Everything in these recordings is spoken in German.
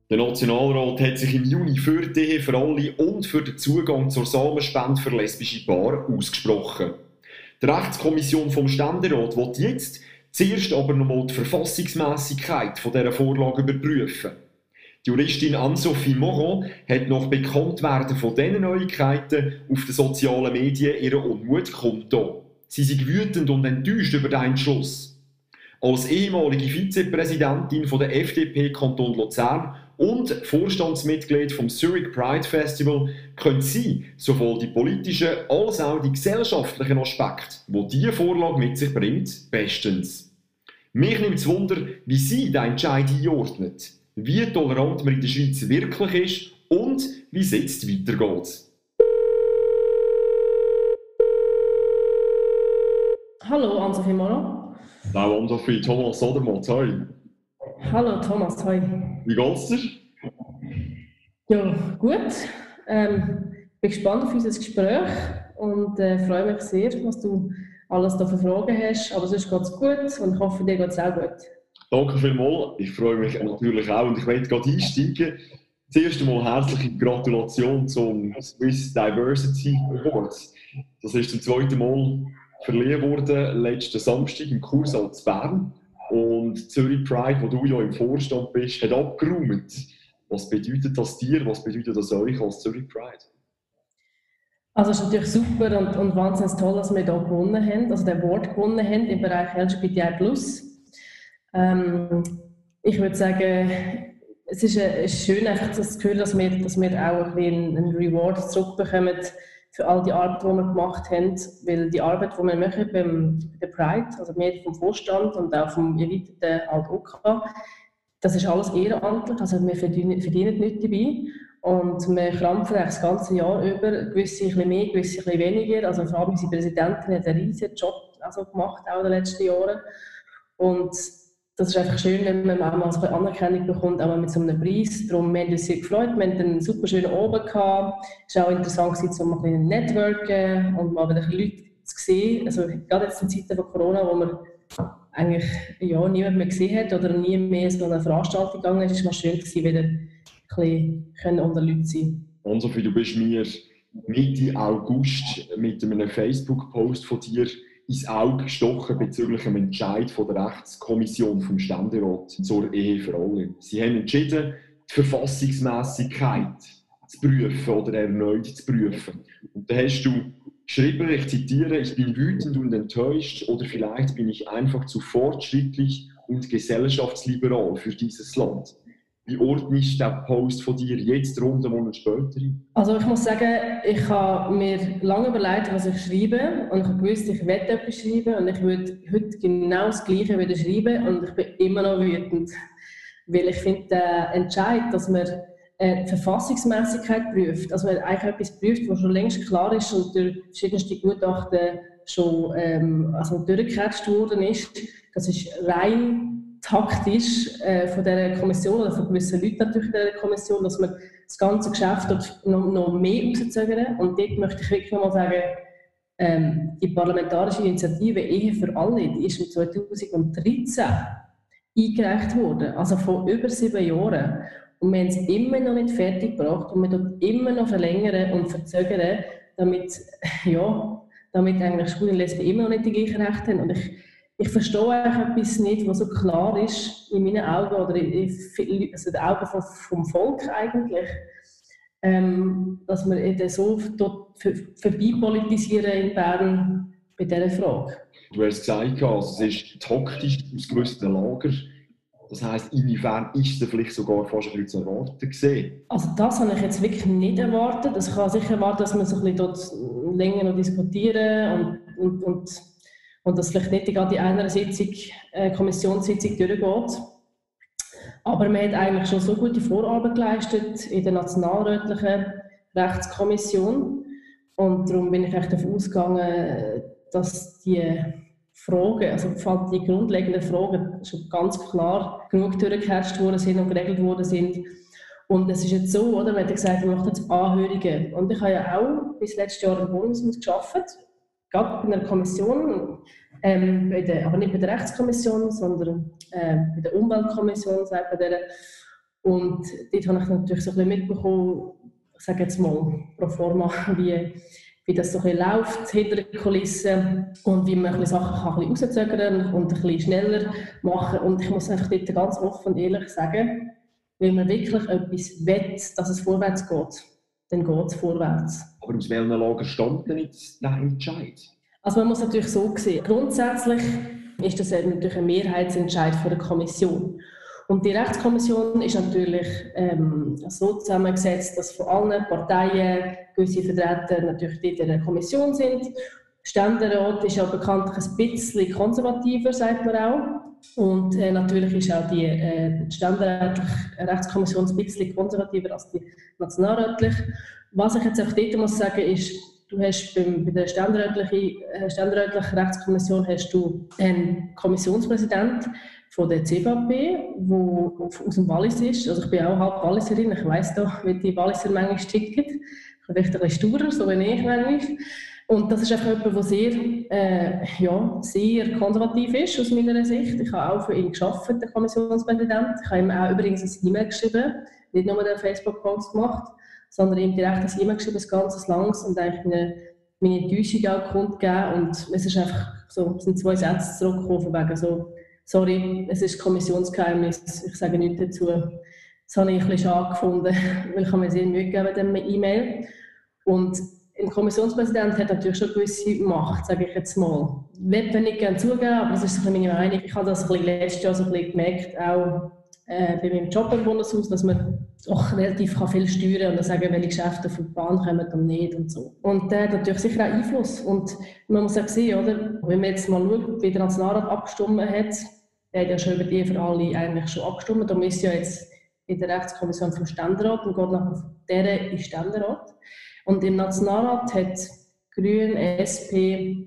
Der Nationalrat hat sich im Juni für die Ehe für alle und für den Zugang zur Samenspende für lesbische Paare ausgesprochen. Die Rechtskommission vom Ständerat will jetzt zuerst aber nochmal die Verfassungsmässigkeit dieser Vorlage überprüfen. Die Juristin Anne-Sophie Moron hat nach Bekanntwerden von diesen Neuigkeiten auf den sozialen Medien ihren Unmut kundgetan. Sie sind wütend und enttäuscht über den Entschluss. Als ehemalige Vizepräsidentin der FDP Kanton Luzern und Vorstandsmitglied vom Zurich Pride Festival können Sie sowohl die politischen als auch die gesellschaftlichen Aspekte, die diese Vorlage mit sich bringt, bestens. Mich nimmt es Wunder, wie Sie den Entscheid einordnen, wie tolerant man in der Schweiz wirklich ist und wie es jetzt weitergeht. Hallo, Anne-Sophie Moron. Hallo Anne-Sophie, Thomas Sodermatt, hi. Hallo Thomas, hi. Wie geht's dir? Ja, gut. Bin gespannt auf unser Gespräch und freue mich sehr, was du alles da für Fragen hast. Aber sonst geht es gut und ich hoffe, dir geht es auch gut. Danke vielmals, ich freue mich natürlich auch und ich möchte gerade einsteigen. Zuerst einmal herzliche Gratulation zum Swiss Diversity Awards. Das ist zum zweiten Mal verliehen worden, letzten Samstag im Kursaal zu Bern. Und Zurich Pride, wo du ja im Vorstand bist, hat abgeräumt. Was bedeutet das dir, was bedeutet das euch als Zurich Pride? Also es ist natürlich super und wahnsinnig toll, dass wir hier gewonnen haben, also den Award gewonnen haben im Bereich LGBTI+. Ich würde sagen, es ist schön, einfach das Gefühl, dass wir auch ein bisschen einen Reward zurückbekommen für all die Arbeit, die wir gemacht haben, weil die Arbeit, die wir machen bei der Pride, also wir vom Vorstand und auch vom erweiterten Alt-OK, das ist alles ehrenamtlich, also wir verdienen nichts dabei und wir krampfen das ganze Jahr über, gewisse ein bisschen mehr, gewisse ein bisschen weniger, also vor allem unsere Präsidentin hat einen riesigen Job gemacht, auch in den letzten Jahren und das ist einfach schön, wenn man auch mal so eine Anerkennung bekommt, auch mal mit so einem Preis. Darum, wir haben uns sehr gefreut. Wir hatten einen super schönen Abend gehabt. Es war auch interessant, so mal ein bisschen networken und mal wieder Leute zu sehen. Also gerade jetzt in Zeiten von Corona, wo man eigentlich niemand mehr gesehen hat oder nie mehr so eine Veranstaltung gegangen ist, ist es mal schön gewesen, wieder ein bisschen unter Leuten zu sein. Anne-Sophie, du bist mir Mitte August mit einem Facebook-Post von dir ins Auge gestochen bezüglich dem Entscheid von der Rechtskommission vom Ständerat zur Ehe für alle. Sie haben entschieden, die Verfassungsmässigkeit zu prüfen oder erneut zu prüfen. Und da hast du geschrieben, ich zitiere, ich bin wütend und enttäuscht oder vielleicht bin ich einfach zu fortschrittlich und gesellschaftsliberal für dieses Land. Wie ordnest du den Post von dir jetzt rund einen Monat später ein? Also ich muss sagen, ich habe mir lange überlegt, was ich schreibe und ich habe gewusst, ich werde etwas schreiben und ich würde heute genau das Gleiche wieder schreiben und ich bin immer noch wütend. Weil ich finde, der Entscheid, dass man die Verfassungsmässigkeit prüft, dass man eigentlich etwas prüft, was schon längst klar ist und durch verschiedenste Gutachten schon durchgecatcht worden ist, das ist rein taktisch von dieser Kommission oder von gewissen Leuten natürlich dieser Kommission, dass man das ganze Geschäft noch mehr rauszögern. Und dort möchte ich wirklich nochmal sagen, die parlamentarische Initiative Ehe für alle, die ist 2013 eingereicht worden, also vor über 7 Jahren. Und wir haben es immer noch nicht fertig gebracht und wir tun immer noch verlängern und verzögern, damit eigentlich Schwule und Lesben immer noch nicht die gleichen Rechte haben. Und ich verstehe eigentlich etwas nicht, was so klar ist in meinen Augen oder in den Augen vom Volk eigentlich, dass wir eben so vorbeipolitisieren in Bern bei dieser Frage. Du hast gesagt, also es ist taktisch aus gewissen Lagern. Das heisst, inwiefern ist es vielleicht sogar fast ein bisschen zu erwarten gewesen? Also das habe ich jetzt wirklich nicht erwartet. Also ich kann sicher erwarten, dass wir so ein bisschen dort länger noch diskutieren und dass vielleicht nicht gerade die eine Kommissionssitzung durchgeht. Aber man hat eigentlich schon so gute Vorarbeit geleistet in der nationalrätlichen Rechtskommission. Und darum bin ich davon ausgegangen, dass die Fragen, also die grundlegenden Fragen schon ganz klar genug durchgeherrscht worden sind und geregelt worden sind. Und es ist jetzt so, oder? Man hat gesagt, wir machen jetzt Anhörungen. Und ich habe ja auch bis letztes Jahr im Bundeshaus gearbeitet, gerade bei einer Kommission, aber nicht bei der Rechtskommission, sondern bei der Umweltkommission, sagt man der. Und dort habe ich natürlich so ein bisschen mitbekommen, ich sage jetzt mal pro forma, wie das so ein bisschen läuft hinter den Kulissen und wie man ein bisschen Sachen kann ein bisschen rauszögern und ein bisschen schneller machen. Und ich muss einfach dort ganz offen und ehrlich sagen, wenn man wirklich etwas will, dass es vorwärts geht, dann geht es vorwärts. Aber aus welchem Lager stammt denn jetzt der Entscheid? Also man muss natürlich so sehen, grundsätzlich ist das natürlich ein Mehrheitsentscheid von der Kommission. Und die Rechtskommission ist natürlich so zusammengesetzt, dass von allen Parteien gewisse Vertreter natürlich dort in der Kommission sind. Der Ständerat ist ja bekanntlich ein bisschen konservativer, sagt man auch. Und natürlich ist auch die ständerätliche Rechtskommission ein bisschen konservativer als die nationalrätliche. Was ich jetzt auch dort muss sagen ist, du hast bei der ständerätlichen Rechtskommission hast du einen Kommissionspräsident von der CVP, der aus dem Wallis ist. Also ich bin auch halb Walliserin, ich weiss da, wie die Walliser manchmal ticken. Ich bin vielleicht ein bisschen sturer, so wie ich manchmal. Und das ist einfach jemand, der sehr konservativ ist, aus meiner Sicht. Ich habe auch für ihn gearbeitet, der Kommissionspräsident. Ich habe ihm auch übrigens ein E-Mail geschrieben, nicht nur den Facebook-Post gemacht, sondern ihm direkt ein E-Mail geschrieben, ein ganz langes, und eigentlich meine Enttäuschung auch kundgegeben. Und es ist einfach so, es sind 2 Sätze zurückgekommen, von wegen so, sorry, es ist Kommissionsgeheimnis, ich sage nichts dazu. Das habe ich ein bisschen schade gefunden, weil ich mir sehr Mühe gegeben habe mit dem E-Mail. Und ein Kommissionspräsident hat natürlich schon gewisse Macht, sage ich jetzt mal. Ich will nicht gerne zugeben, aber das ist so meine Meinung. Ich habe das letztes Jahr so ein bisschen gemerkt, auch bei meinem Job im Bundeshaus, dass man auch relativ viel steuern kann und sagen, welche Geschäfte auf die Bahn kommen und nicht und so. Und der hat natürlich sicher auch Einfluss. Und man muss auch sehen, oder? Wenn man jetzt mal schaut, wie der Nationalrat abgestimmt hat, der hat ja schon über die Ehe für alle eigentlich schon abgestimmt. Da ist ja jetzt in der Rechtskommission vom Ständerat und geht nachher von dieser in Ständerat. Und im Nationalrat hat Grüne, SP,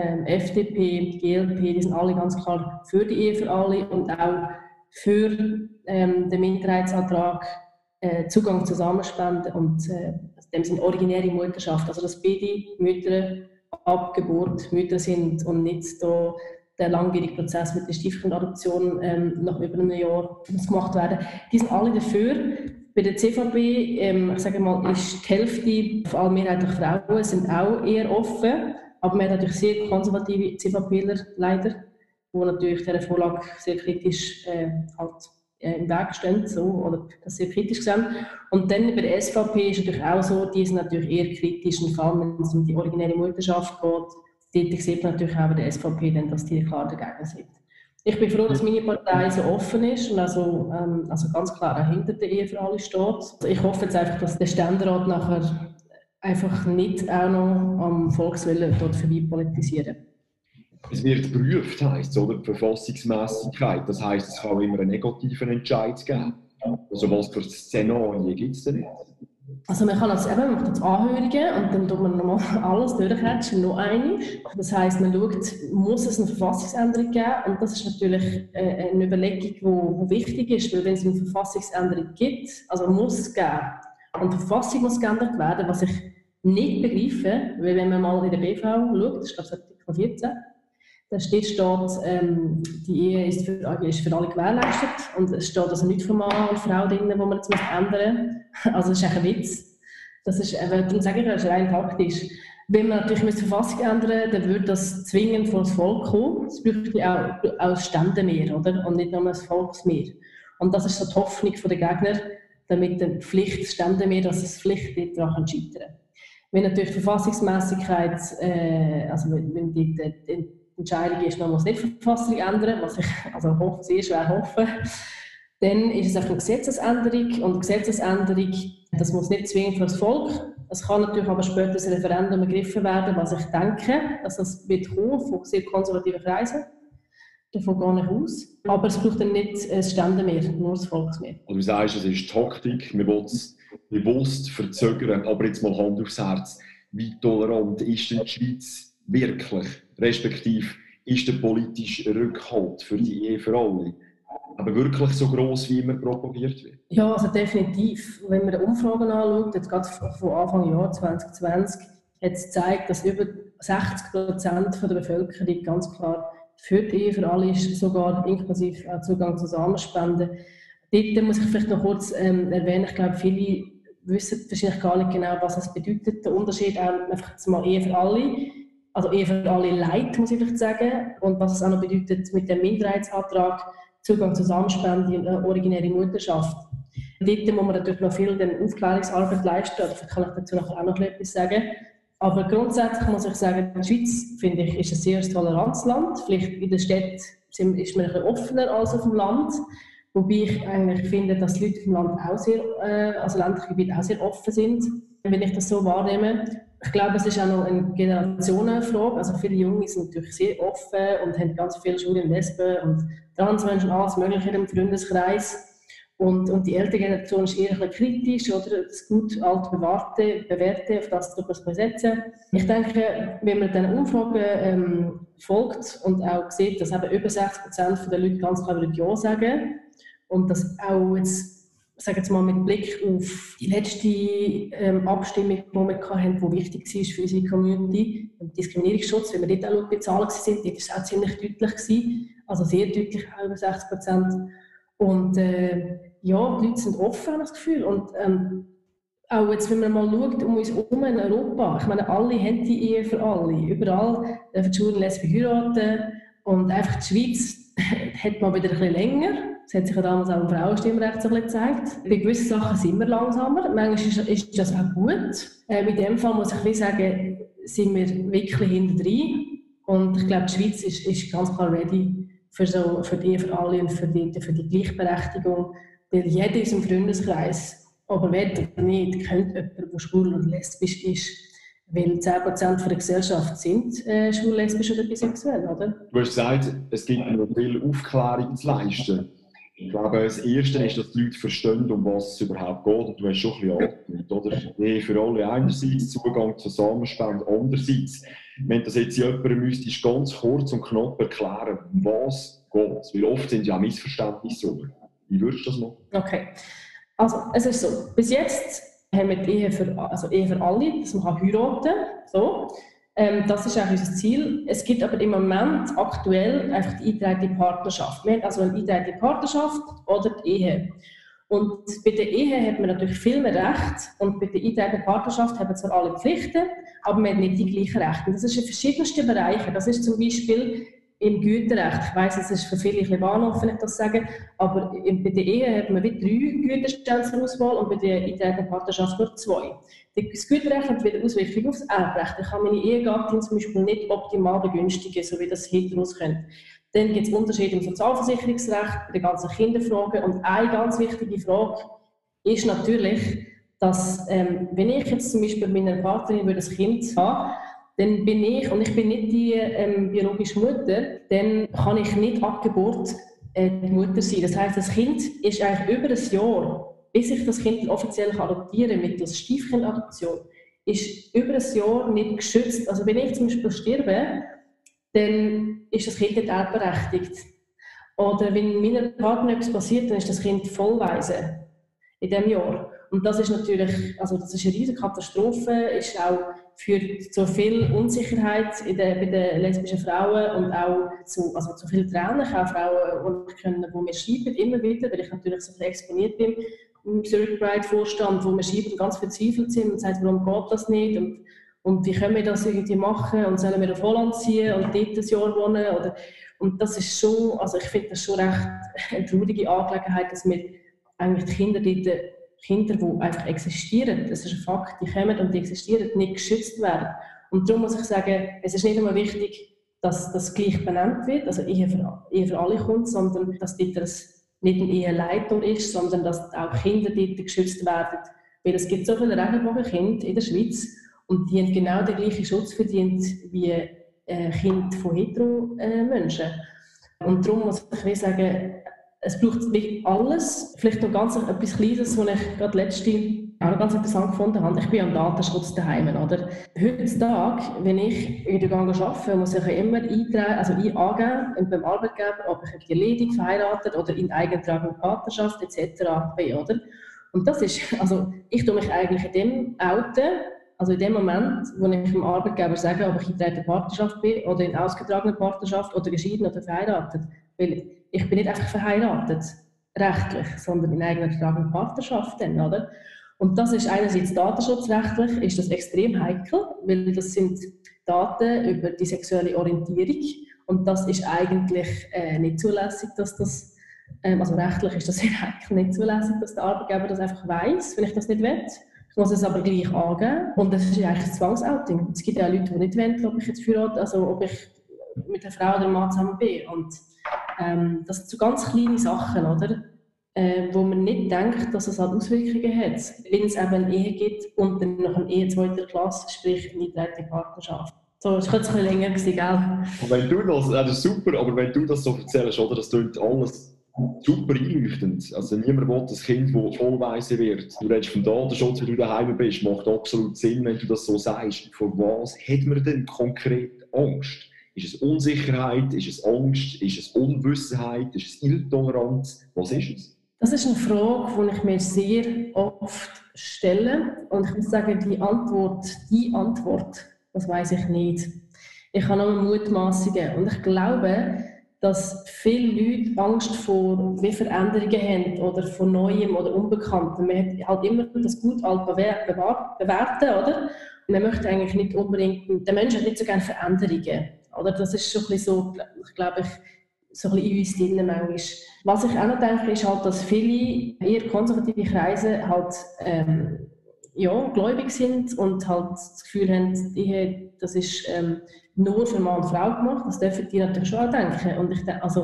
FDP, GLP, die sind alle ganz klar für die Ehe für alle und auch für den Minderheitsantrag Zugang zu Samenspenden und dem sind originäre Mutterschaft, also dass beide Mütter ab Geburt Mütter sind und nicht da der langwierige Prozess mit der Stiefkindadoption nach über einem Jahr muss gemacht werden. Die sind alle dafür. Bei der CVP, ich sage mal, ist die Hälfte, vor allem mehrheitlich Frauen, sind auch eher offen, aber man hat natürlich sehr konservative CVPler leider, die natürlich dieser Vorlage sehr kritisch im Weg stehen, so, oder das sehr kritisch sehen. Und dann bei der SVP ist natürlich auch so, die sind natürlich eher kritisch, und vor allem wenn es um die originäre Mutterschaft geht, dort sieht man natürlich auch bei der SVP, dann, dass die klar dagegen sind. Ich bin froh, dass meine Partei so offen ist und also ganz klar auch hinter der Ehe für alle steht. Ich hoffe jetzt einfach, dass der Ständerat nachher einfach nicht auch noch am Volkswillen dort vorbei politisieren. Es wird geprüft, heisst es, oder? Die Verfassungsmässigkeit. Das heisst, es kann immer einen negativen Entscheid geben. Also was für Szenarien gibt es denn nicht? Also man kann man macht jetzt Anhörungen und dann tut man nochmal alles durchhatchen, noch einmal. Das heisst, man schaut, muss es eine Verfassungsänderung geben? Und das ist natürlich eine Überlegung, die wichtig ist, weil wenn es eine Verfassungsänderung gibt, also muss es geben, und die Verfassung muss geändert werden, was ich nicht begreife, weil wenn man mal in der BV schaut, das ist glaube ich Artikel 14, da steht, die Ehe ist für alle gewährleistet und es steht also nicht von Mann und Frau drin, wo man jetzt ändern muss. Also das ist ein Witz. Das ist, darum sage ich, das ist rein taktisch. Wenn man natürlich die Verfassung ändern, dann würde das zwingend vor das Volk kommen. Es bräuchte auch ein Ständemehr, oder? Und nicht nur ein Volksmehr. Und das ist so die Hoffnung der Gegner, damit die Pflicht Ständemehr, dass es Pflicht nicht daran scheitern. Wenn natürlich die Verfassungsmässigkeit, also wenn die Entscheidung ist, man muss nicht die Verfassung ändern, was ich sehr schwer hoffe, dann ist es eine Gesetzesänderung. Und Gesetzesänderung, das muss nicht zwingend für das Volk. Es kann natürlich aber später das Referendum ergriffen werden, was ich denke, dass das wird kommen von sehr konservativen Kreisen. Davon gehe ich aus. Aber es braucht dann nicht ein Ständemehr, nur das Volksmehr. Also du sagst, es ist Taktik, man will es bewusst verzögern, aber jetzt mal Hand aufs Herz. Wie tolerant ist denn die Schweiz wirklich? Respektive ist der politische Rückhalt für die Ehe für alle aber wirklich so gross, wie immer propagiert wird? Ja, also definitiv. Wenn man die Umfragen anschaut, jetzt gerade von Anfang Jahr 2020, hat es gezeigt, dass über 60% der Bevölkerung ganz klar für die Ehe für alle ist, sogar inklusive Zugang zu Samenspenden. dort muss ich vielleicht noch kurz erwähnen, ich glaube, viele wissen wahrscheinlich gar nicht genau, was es bedeutet, der Unterschied, einfach mal Ehe für alle, also Ehe für alle Leute, muss ich vielleicht sagen, und was es auch noch bedeutet mit dem Minderheitsantrag, Zugang zur Samenspende und originäre Mutterschaft. Dort muss man natürlich noch viel Aufklärungsarbeit leisten, oder vielleicht kann ich dazu nachher auch noch etwas sagen. Aber grundsätzlich muss ich sagen, die Schweiz, finde ich, ist ein sehr tolerantes Land. Vielleicht in der Stadt ist man ein bisschen offener als auf dem Land. Wobei ich eigentlich finde, dass die Leute im Land auch sehr, also ländliche Gebiete auch sehr offen sind, wenn ich das so wahrnehme. Ich glaube, es ist auch noch eine Generationenfrage. Also viele Junge sind natürlich sehr offen und haben ganz viele Schwule und Lesben und Transmenschen, alles Mögliche im Freundeskreis. Und die ältere Generation ist eher ein bisschen kritisch, oder das gut alte bewährte, auf das drüber zu besetzen. Ich denke, wenn man diesen Umfragen folgt und auch sieht, dass eben über 60% der Leute ganz klar Ja sagen und dass auch jetzt, sagen wir mal mit Blick auf die letzte Abstimmung, die wir hatten, die wichtig war für unsere Community, im Diskriminierungsschutz, wenn wir dort auch bei Zahlen waren, dort war es auch ziemlich deutlich gewesen, also sehr deutlich, auch über 60%. Und ja, die Leute sind offen, habe ich das Gefühl. Und auch jetzt, wenn man mal schaut, um uns herum in Europa, ich meine, alle haben die Ehe für alle. Überall dürfen die Schwulen und Lesben heiraten. Und einfach die Schweiz hat mal wieder ein bisschen länger. Das hat sich ja damals auch im Frauenstimmrecht so ein bisschen gezeigt. Bei gewissen Sachen sind wir langsamer. Manchmal ist das auch gut. In dem Fall muss ich sagen, sind wir wirklich hintendrein. Und ich glaube, die Schweiz ist ganz klar ready für die Ehe für alle und für die Gleichberechtigung. Weil jeder in unserem Freundeskreis, aber will oder nicht, kennt jemanden, der schwul oder lesbisch ist. Weil 10% der Gesellschaft sind schwul, lesbisch oder bisexuell, oder? Du hast gesagt, es gibt noch viel Aufklärung zu leisten. Ich glaube, das Erste ist, dass die Leute verstehen, um was es überhaupt geht. Und du hast schon ein bisschen angedeutet, oder? Ehe für alle einerseits, Zugang zur Samenspende andererseits. Wenn das jetzt jemandem müsstest, ganz kurz und knapp erklären, was geht. Weil oft sind ja auch Missverständnisse so. Wie würdest du das machen? Okay. Also, es ist so. Bis jetzt haben wir die Ehe für alle, dass man heiraten kann. So. Das ist auch unser Ziel. Es gibt aber im Moment aktuell einfach die eingetragene Partnerschaft. Wir haben also eine eingetragene Partnerschaft oder die Ehe. Und bei der Ehe hat man natürlich viel mehr Rechte und bei der eingetragenen Partnerschaft haben wir zwar alle Pflichten, aber wir haben nicht die gleichen Rechte. Das ist in verschiedensten Bereichen. Das ist zum Beispiel im Güterrecht. Ich weiss, es ist für viele ein bisschen Bahnhof, wenn ich das sage, aber bei der Ehe hat man wie 3 Güterstellen zur Auswahl und bei der eingetragenen Partnerschaft nur 2. Das Güterrecht hat wieder Auswirkungen auf das Erbrecht. Ich kann meine Ehegattin zum Beispiel nicht optimal begünstigen, so wie das Heteros können. Dann gibt es Unterschiede im Sozialversicherungsrecht, bei den ganzen Kinderfragen. Und eine ganz wichtige Frage ist natürlich, dass, wenn ich jetzt zum Beispiel mit meiner Partnerin ein Kind habe, dann bin ich, und ich bin nicht die biologische Mutter, dann kann ich nicht ab Geburt die Mutter sein. Das heisst, das Kind ist eigentlich über ein Jahr, bis ich das Kind offiziell adoptieren kann, mittels Stiefkindadoption, ist über ein Jahr nicht geschützt. Also wenn ich zum Beispiel sterbe, dann ist das Kind nicht erbberechtigt. Oder wenn meiner Partner etwas passiert, dann ist das Kind vollweise in diesem Jahr. Und das ist natürlich, also das ist eine riesige Katastrophe, ist auch führt zu viel Unsicherheit bei den lesbischen Frauen und auch zu viel Tränen. Ich habe Frauen, die mir schreiben, immer wieder, weil ich natürlich so exponiert bin im Zurich Pride-Vorstand, wo mir schreiben, ganz verzweifelt sind und sagen, warum geht das nicht und wie können wir das irgendwie machen und sollen wir auf Holland ziehen und dort ein Jahr wohnen? Und das ist schon, also ich finde das schon recht eine traurige Angelegenheit, dass wir eigentlich die Kinder dort, Kinder, die einfach existieren, das ist ein Fakt, die kommen und die existieren, nicht geschützt werden. Und darum muss ich sagen, es ist nicht immer wichtig, dass das gleich benannt wird, also Ehe für alle kommt, sondern dass das nicht ein Eheleitung ist, sondern dass auch Kinder dort geschützt werden. Weil es gibt so viele Regenbogenkinder in der Schweiz und die haben genau den gleichen Schutz verdient wie Kinder von hetero-Menschen. Und darum muss ich sagen, es braucht alles. Vielleicht noch ganz etwas Kleines, was ich gerade letzte auch noch ganz interessant gefunden habe. Ich bin am Datenschutz daheim, oder? Heutzutage, wenn ich in der Gang arbeite, muss ich immer angeben beim Arbeitgeber, ob ich ledig, verheiratet oder in eingetragener Partnerschaft etc. bin, oder? Und das ist, also ich tue mich eigentlich in dem outen, also in dem Moment, wo ich dem Arbeitgeber sage, ob ich in der Partnerschaft bin oder in ausgetragener Partnerschaft oder geschieden oder verheiratet. Weil ich bin nicht einfach verheiratet. rechtlich, sondern in eigener Partnerschaften, oder? Und das ist einerseits datenschutzrechtlich, ist das extrem heikel, weil das sind Daten über die sexuelle Orientierung und das ist eigentlich nicht zulässig, dass das, also rechtlich ist das sehr heikel, nicht zulässig, dass der Arbeitgeber das einfach weiss, wenn ich das nicht will. Ich muss es aber gleich angeben und das ist eigentlich ein Zwangsouting. Es gibt ja Leute, die nicht wollen, ob ich jetzt heirate, also ob ich mit einer Frau oder einem Mann zusammen bin. Und das sind so ganz kleine Sachen, oder? Wo man nicht denkt, dass es halt Auswirkungen hat, wenn es eben eine Ehe gibt und dann noch eine Ehe zweiter Klasse, sprich eine eingetragene Partnerschaft. So, das war jetzt ein bisschen länger gewesen, gell? Und wenn du das ist super, aber wenn du das so erzählst, oder, das klingt alles super einleuchtend. Also niemand will das Kind, das vollweise wird. Du redest vom Datenschutz, wenn du daheim bist, macht absolut Sinn, wenn du das so sagst. Vor was hat man denn konkret Angst? Ist es Unsicherheit? Ist es Angst? Ist es Unwissenheit? Ist es Intoleranz? Was ist es? Das ist eine Frage, die ich mir sehr oft stelle. Und ich muss sagen, die Antwort, das weiss ich nicht. Ich habe nur Mutmaßungen. Und ich glaube, dass viele Leute Angst vor Veränderungen haben oder vor Neuem oder Unbekanntem. Man hat halt immer das gut alt bewerten, oder? Und man möchte eigentlich nicht unbedingt, der Mensch hat nicht so gerne Veränderungen. Oder? Das ist schon ein bisschen so, ich glaube, so ein bisschen in uns drin manchmal. Was ich auch noch denke, ist halt, dass viele eher konservative Kreise halt gläubig sind und halt das Gefühl haben, das ist nur für Mann und Frau gemacht. Das dürfen die natürlich schon auch denken. Und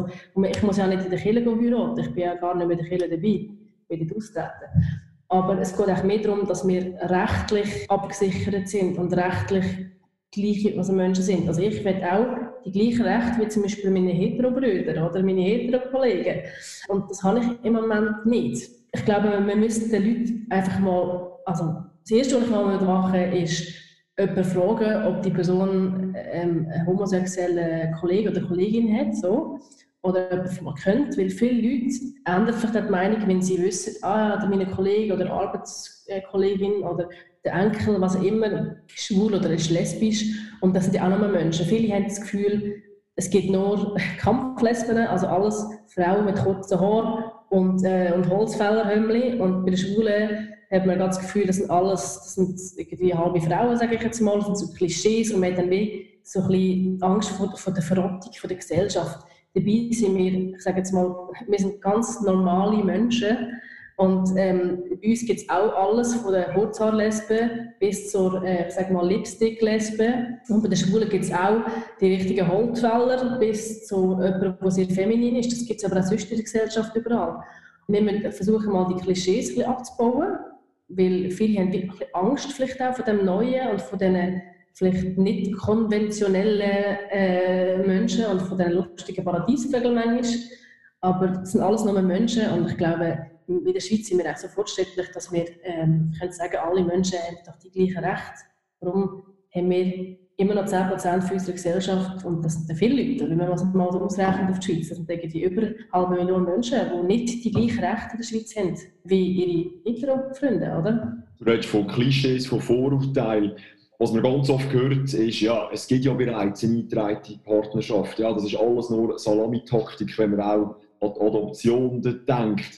ich muss ja nicht in der Kirche heiraten, ich bin ja gar nicht mehr in der Kirche dabei, ich will nicht austreten. Aber es geht auch mehr darum, dass wir rechtlich abgesichert sind und rechtlich gleiche Menschen sind. Also ich will auch die gleichen Rechte wie zum Beispiel meine Hetero-Brüder oder meine Hetero-Kollegen. Und das habe ich im Moment nicht. Ich glaube, wir müssen den Leuten einfach mal, also das Erste, was ich mal machen würde, ist, jemanden fragen, ob die Person einen homosexuellen Kollegen oder Kollegin hat, so. Oder jemanden mal kennt, weil viele Leute ändern vielleicht die Meinung, wenn sie wissen, meine Kollege oder Arbeitskollegin oder der Enkel, was auch immer, ist schwul oder ist lesbisch. Und das sind ja auch nochmal Menschen. Viele haben das Gefühl, es gibt nur Kampflesben, also alles Frauen mit kurzen Haaren und Holzfällerhömmli. Und bei den Schwulen hat man das Gefühl, das sind irgendwie halbe Frauen, sage ich jetzt mal, das sind so Klischees und man hat dann wie so ein bisschen Angst vor der Verrottung der Gesellschaft. Dabei sind wir, ich sage jetzt mal, wir sind ganz normale Menschen und bei uns gibt es auch alles, von der Kurzhaarlesbe bis zur, Lipstick-Lesbe. Und bei den Schwulen gibt es auch die richtigen Holzfäller bis zu jemandem, der sehr feminin ist. Das gibt es aber auch sonst in der Gesellschaft überall. Und wir müssen versuchen, mal die Klischees ein bisschen abzubauen, weil viele haben wirklich Angst vielleicht auch von dem Neuen und von diesen vielleicht nicht konventionellen Menschen und von diesen lustigen Paradiesvögeln manchmal. Aber das sind alles nur Menschen und ich glaube, in der Schweiz sind wir auch so fortschrittlich, dass wir können sagen, alle Menschen haben doch die gleichen Rechte. Warum haben wir immer noch 10% von unserer Gesellschaft, und das sind viele Leute, wenn man das mal so ausrechnet auf die Schweiz, das sind irgendwie über 500.000 Menschen, die nicht die gleichen Rechte in der Schweiz haben wie ihre Hetero-Freunde, oder? Du redest von Klischees, von Vorurteilen. Was man ganz oft hört, ist, ja, es gibt ja bereits eine eingetragene Partnerschaft. Ja, das ist alles nur Salamitaktik, wenn man auch an die Adoption denkt.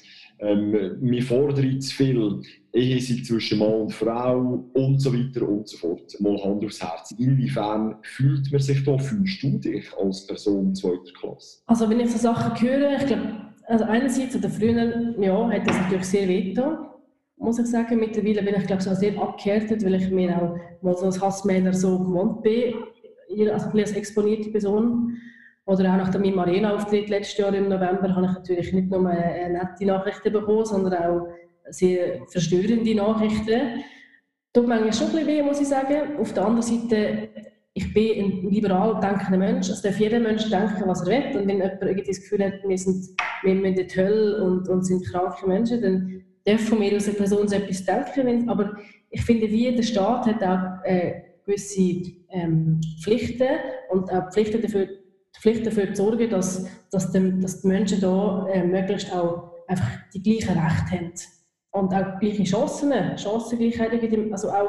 Wir fordern zu viel, Ehe sei zwischen Mann und Frau und so weiter und so fort. Mal Hand aufs Herz. Inwiefern fühlt man sich da? Fühlst du dich als Person zweiter Klasse? Also wenn ich so Sachen höre, ich glaube, also einerseits oder früher, ja, hat das natürlich sehr wehgetan, muss ich sagen. Mittlerweile bin ich, glaube ich, so sehr abgehärtet, weil ich mir auch mal so als Hassmänner so gewohnt bin, also als exponierte Person. Oder auch nach meinem Arena-Auftritt letztes Jahr im November habe ich natürlich nicht nur nette Nachrichten bekommen, sondern auch sehr verstörende Nachrichten. Tut mir eigentlich schon ein bisschen weh, muss ich sagen. Auf der anderen Seite, ich bin ein liberal denkender Mensch. Es darf jeder Mensch denken, was er will. Und wenn jemand irgendwie das Gefühl hat, wir müssen in die Hölle und sind kranke Menschen, dann darf von mir aus eine Person so etwas denken. Aber ich finde, der Staat hat auch gewisse Pflichten und auch Pflichten dafür zu sorgen, dass die Menschen da möglichst auch einfach die gleichen Rechte haben. Und auch gleiche Chancengleichheit, also auch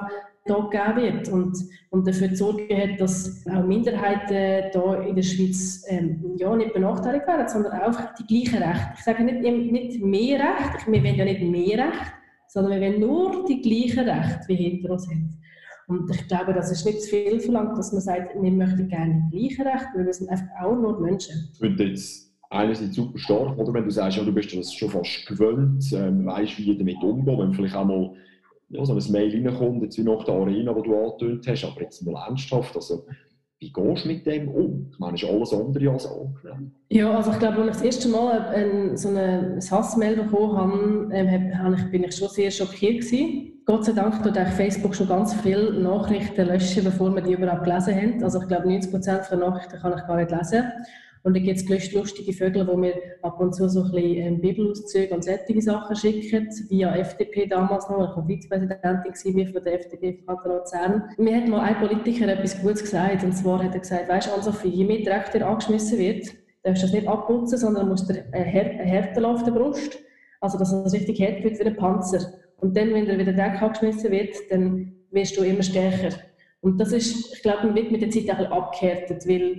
hier gegeben wird und dafür zu sorgen hat, dass auch Minderheiten hier in der Schweiz nicht benachteiligt werden, sondern auch die gleichen Rechte. Ich sage nicht mehr Rechte, wir wollen ja nicht mehr Rechte, sondern wir wollen nur die gleichen Rechte wie hinter uns haben. Und ich glaube, das ist nicht zu viel verlangt, dass man sagt, wir möchten gerne die gleichen Rechte, weil wir sind einfach auch nur Menschen. Und jetzt einerseits super stark, oder wenn du sagst, ja, du bist das schon fast gewöhnt, weißt, wie damit umgehen, wenn vielleicht auch mal so ein Mail reinkommt, jetzt wie nach der Arena, die du angetönt hast, aber jetzt mal ernsthaft, also wie gehst du mit dem um? Ich meine, ist alles andere als angenehm. Ja, also ich glaube, als ich das erste Mal so eine Hassmail bekommen habe, bin ich schon sehr schockiert gewesen. Gott sei Dank tut Facebook schon ganz viele Nachrichten löschen, bevor wir die überhaupt gelesen haben. Also ich glaube, 90% der Nachrichten kann ich gar nicht lesen. Und dann gibt es lustige Vögel, die mir ab und zu so ein bisschen Bibelauszüge und solche Sachen schicken, via FDP damals noch, ich war Vizepräsidentin von der FDP von Kanton Luzern. Mir hat mal ein Politiker etwas Gutes gesagt, und zwar hat er gesagt, weisst du, Ann-Sophie, je mehr Dreck dir angeschmissen wird, darfst du das nicht abputzen, sondern musst dir Härte auf der Brust, also dass es richtig hart wird wie ein Panzer. Und dann, wenn dir wieder Dreck angeschmissen wird, dann wirst du immer stärker. Und das ist, ich glaube, man wird mit der Zeit ein bisschen abgehärtet, weil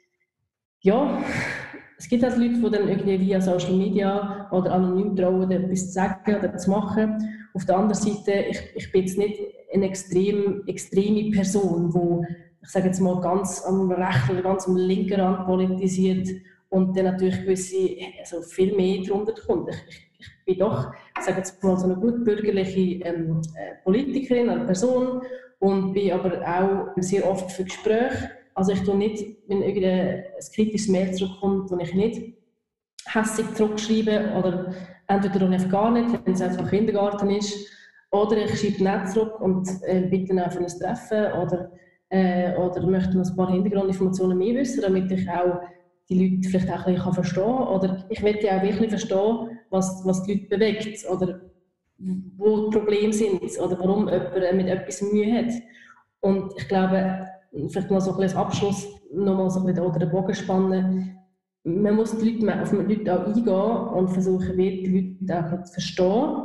ja, es gibt halt Leute, die dann irgendwie via Social Media oder anonym trauen, etwas zu sagen oder zu machen. Auf der anderen Seite, ich bin jetzt nicht eine extreme Person, die, ich sage jetzt mal, ganz am rechten oder ganz am linken Rand politisiert und dann natürlich gewisse, also viel mehr darunter kommt. Ich bin doch, ich sage jetzt mal, so eine gut bürgerliche Politikerin oder Person und bin aber auch sehr oft für Gespräche. Also ich tue nicht, wenn ein kritisches Mail zurückkommt, tue ich nicht hässig zurückschreiben oder entweder tue ich gar nicht, wenn es einfach Kindergarten ist, oder ich schreibe nicht zurück und bitte auch für ein Treffen oder möchte noch ein paar Hintergrundinformationen mehr wissen, damit ich auch die Leute vielleicht auch ein bisschen verstehen kann. Oder ich möchte auch wirklich verstehen, was die Leute bewegt oder wo die Probleme sind oder warum jemand mit etwas Mühe hat. Und ich glaube, vielleicht mal so ein bisschen als Abschluss nochmal so ein bisschen oder den Bogen spannen. Man muss auf die Leute auch eingehen und versuchen, die Leute auch zu verstehen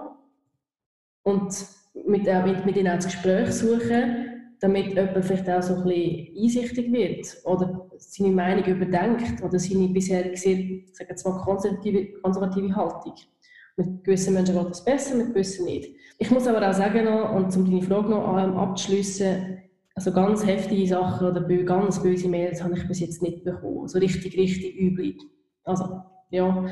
und mit ihnen auch das Gespräch suchen, damit jemand vielleicht auch so ein bisschen einsichtig wird oder seine Meinung überdenkt oder seine bisherige, sagen wir mal, konservative Haltung. Mit gewissen Menschen geht das besser, mit gewissen nicht. Ich muss aber auch sagen, und um deine Frage noch abzuschliessen, also ganz heftige Sachen oder ganz böse Mails habe ich bis jetzt nicht bekommen. So richtig übel. Also, ja.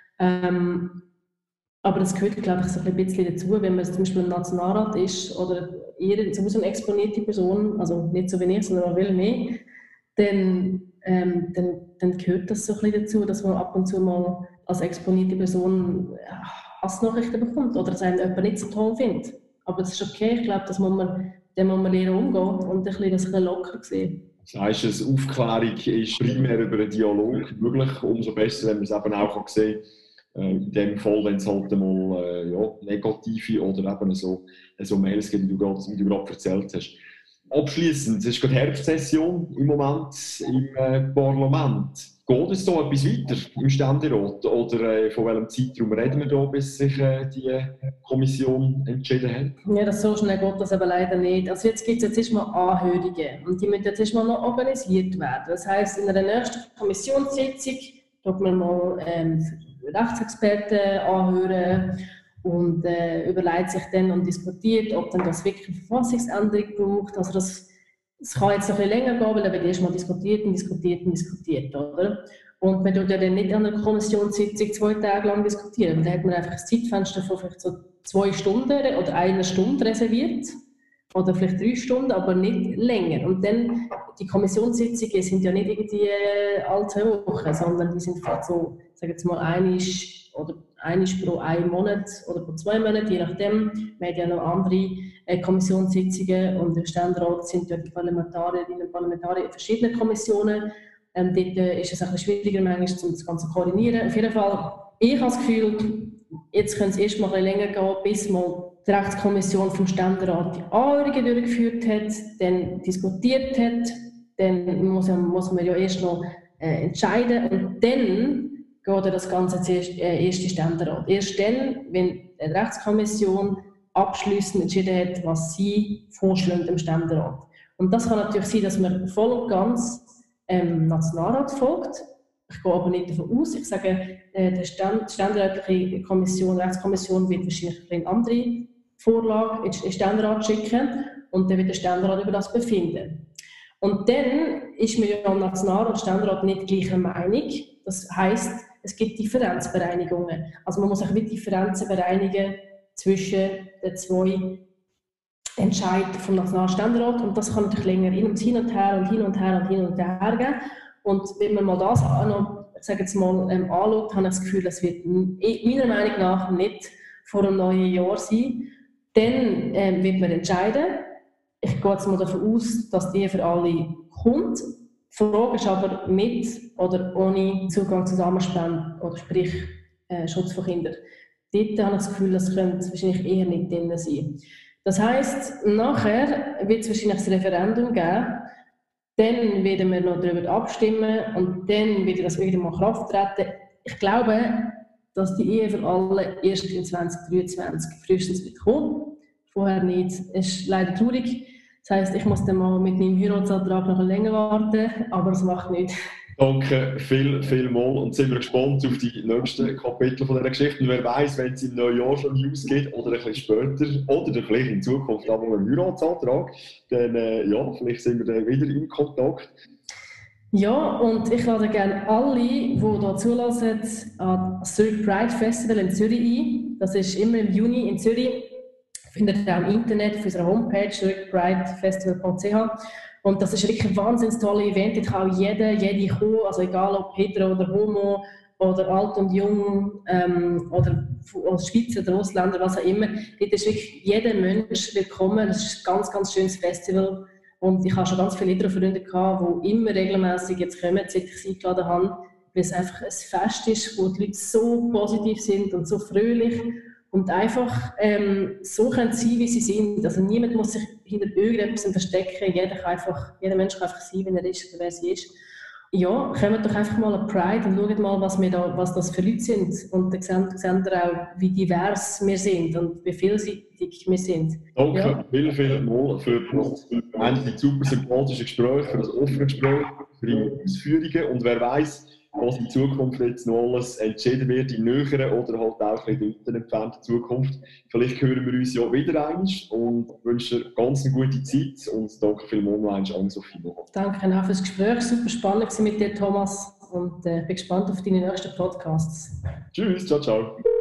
Aber das gehört, glaube ich, so ein bisschen dazu, wenn man zum Beispiel im Nationalrat ist oder sowieso eine exponierte Person, also nicht so wie ich, sondern auch viel mehr, dann gehört das so ein bisschen dazu, dass man ab und zu mal als exponierte Person Hassnachrichten bekommt oder dass einem jemand nicht so toll findet. Aber das ist okay, ich glaube, dem muss man lernen umgehen und das ein bisschen locker sehen. Das heisst, Aufklärung ist primär über einen Dialog möglich, umso besser, wenn man es eben auch sehen kann. In dem Fall, wenn es halt einmal negative oder eben so Mails gibt, wie du gerade erzählt hast. Abschliessend, es ist gerade Herbstsession im Moment im Parlament. Geht es da etwas weiter im Ständerat? Oder von welchem Zeitraum reden wir da, bis sich die Kommission entschieden hat? Ja, so schnell geht das aber leider nicht. Also jetzt gibt es erstmal Anhörungen und die müssen jetzt erstmal noch organisiert werden. Das heisst, in einer nächsten Kommissionssitzung wird man mal Rechtsexperten anhören und überlegt sich dann und diskutiert, ob dann das wirklich eine Verfassungsänderung braucht. Also das kann jetzt noch ein bisschen länger gehen, weil dann wird erstmal diskutiert, oder? Und man tut ja dann nicht an einer Kommissionssitzung 2 Tage lang diskutieren, weil dann hat man einfach ein Zeitfenster von vielleicht so 2 Stunden oder 1 Stunde reserviert oder vielleicht 3 Stunden, aber nicht länger. Und dann, die Kommissionssitzungen sind ja nicht irgendwie alle 2 Wochen, sondern die sind vielleicht so, sagen wir jetzt mal, einmal pro 1 Monat oder pro 2 Monate, je nachdem. Wir haben ja noch andere Kommissionssitzungen und im Ständerat sind ja die Parlamentarierinnen und Parlamentarier in verschiedenen Kommissionen. Dort ist es ein bisschen schwieriger, manchmal, um das Ganze zu koordinieren. Auf jeden Fall, ich habe das Gefühl, jetzt könnte es erst mal ein bisschen länger gehen, bis mal die Rechtskommission vom Ständerat die Anhörungen durchgeführt hat, dann diskutiert hat, dann muss man ja erst noch entscheiden und dann geht das Ganze zuerst erste Ständerat. Erst dann, wenn die Rechtskommission abschliessend entschieden hat, was sie vorschlagen dem Ständerat. Und das kann natürlich sein, dass man voll und ganz Nationalrat folgt. Ich gehe aber nicht davon aus. Ich sage, die ständerätliche Kommission, Rechtskommission wird wahrscheinlich eine andere Vorlage in den Ständerat schicken und dann wird der Ständerat über das befinden. Und dann ist man ja am Nationalrat und Ständerat nicht gleicher Meinung. Das heisst, es gibt Differenzbereinigungen. Also man muss auch mit Differenzen bereinigen zwischen den zwei Entscheidungen vom Nationalständerat. Und das kann natürlich länger hin und her und hin und her und hin und her gehen. Und wenn man mal das noch, ich sage jetzt mal, anschaut, habe ich das Gefühl, es wird meiner Meinung nach nicht vor einem neuen Jahr sein. Dann wird man entscheiden. Ich gehe jetzt mal davon aus, dass die für alle kommt. Die Frage ist aber mit oder ohne Zugang zu Samenspenden, oder sprich Schutz von Kindern. Dort habe ich das Gefühl, das könnte wahrscheinlich eher nicht drin sein. Das heisst, nachher wird es wahrscheinlich das Referendum geben. Dann werden wir noch darüber abstimmen und dann wird das wieder mal in Kraft treten. Ich glaube, dass die Ehe für alle erst in 2023 frühestens wird kommen. Vorher nicht. Es ist leider traurig. Das heisst, ich muss dann mal mit meinem Heiratsantrag noch länger warten, aber das macht nichts. Danke vielmals und sind wir gespannt auf die nächsten Kapitel von dieser Geschichte. Und wer weiß, wenn es im neuen Jahr schon News gibt oder ein bisschen später oder vielleicht in Zukunft auch mal einen Heiratsantrag, dann ja, vielleicht sind wir dann wieder in Kontakt. Ja, und ich lade gerne alle, die hier zulassen, an das Zurich Pride Festival in Zürich ein. Das ist immer im Juni in Zürich. Findet ihr auch im Internet auf unserer Homepage zurichpridefestival.ch. Und das ist wirklich ein wahnsinnig tolles Event. Da kann auch jede kommen, also egal ob hetero oder homo oder alt und jung oder Schweizer oder Ausländer, was auch immer. Dort ist wirklich jeder Mensch willkommen. Das ist ein ganz, ganz schönes Festival. Und ich habe schon ganz viele Freunde gehabt, die immer regelmäßig jetzt kommen, seit ich sie eingeladen habe, weil es einfach ein Fest ist, wo die Leute so positiv sind und so fröhlich und einfach so können sein, wie sie sind. Also niemand muss sich hinter irgendetwas verstecken. Jeder Mensch kann einfach sein, wie er ist oder wer sie ist. Ja, kommt doch einfach mal an Pride und schaut mal, was das für Leute sind. Und dann seht ihr auch, wie divers wir sind und wie vielseitig wir sind. Danke vielmals für das super sympathische Gespräch, für das offene Gespräch, für die Ausführungen. Und wer weiß, was in Zukunft jetzt noch alles entschieden wird, in näheren oder halt auch in weiter entfernter Zukunft. Vielleicht hören wir uns ja wieder einmal und wünschen ganz eine gute Zeit und danke vielmals an Sophie. Danke auch für das Gespräch, super spannend mit dir, Thomas, und bin gespannt auf deine nächsten Podcasts. Tschüss, ciao, ciao.